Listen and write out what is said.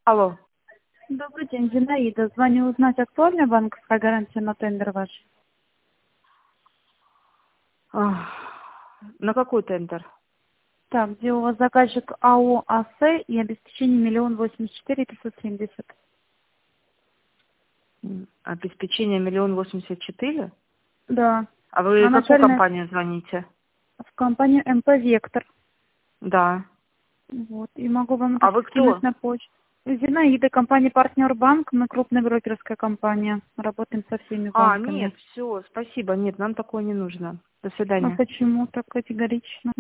Алло. Добрый день, Зинаида. Звоню узнать, актуальна банковская гарантия на тендер ваш? На какой тендер? Так, где у вас заказчик АО АС и обеспечение 1 084 570. Обеспечение 1 084 000? Да. А вы А в какую начальная компанию звоните? в компанию МП Вектор. Да. Вот. И могу вам А это вы скинуть кто? на почту. Зинаида, компания Партнер Банк, мы крупная брокерская компания. Работаем со всеми Нет, банками. все, спасибо. Нет, нам такое не нужно. До А свидания. почему так категорично?